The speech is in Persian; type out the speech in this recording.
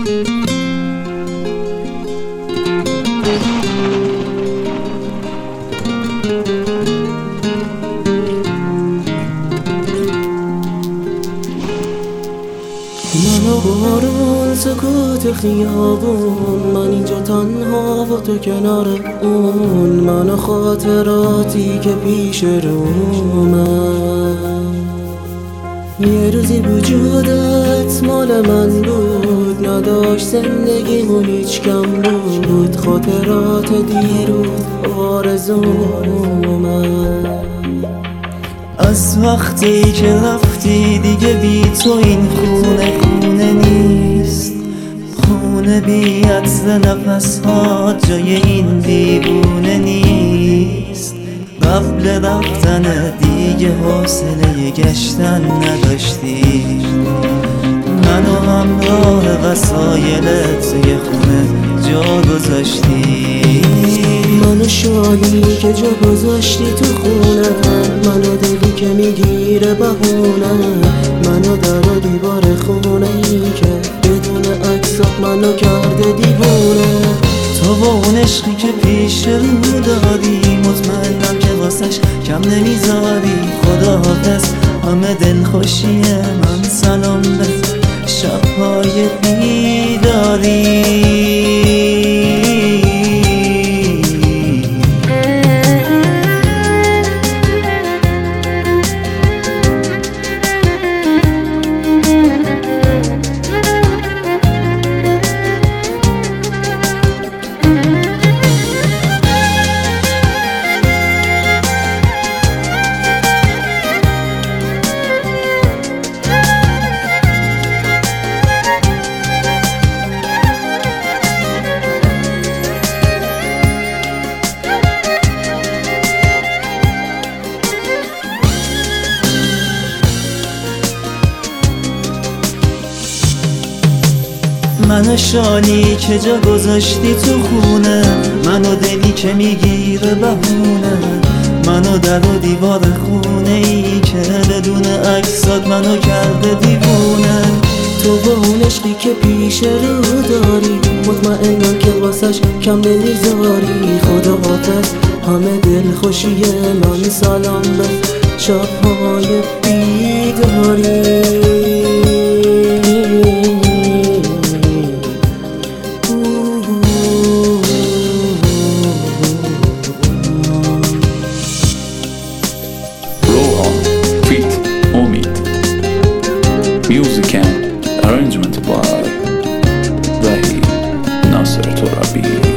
من و بارون سکوت خیابون، من اینجا تنها و تو کنار اون، من و خاطراتی که پیش رومه. یه روزی وجودت مال من بود، نداشت زندگیمون هیچ کم بود، خاطرات دیروز آرزومه. از وقتی که رفتی دیگه بی تو این خونه خونه نیست، خونه بی عطر نفس ها جای این دیوونه نیست. قبل رفتن دیگه حوصله گشتن نداشتی، منو همراه وسایلت توی خونه جا گذاشتی. منو شالی که جا گذاشتی تو خونه، منو دلی که میگیره بهونه، منو در و دیوار خونه ای که بدون عکسات منو کرده دیوونه. تو با اون عشقی که پیش رو داری، مطمئنم که واسش کم نمیذاری. خداحافظ همه دلخوشی من، سلام به شبهای بیداری. منو شالی که جا گذاشتی تو خونه، منو دلی که میگیره بهونه، منو در و دیوار خونه ای که بدون عکسات منو کرده دیوونه. تو با اون عشقی که پیش رو داری، مطمئنم که واسش کم نمیذاری. خداحافظ همه دلخوشی من، سلام به شبهای بیداری. Music and arrangement by Dahi Nasser Torabi.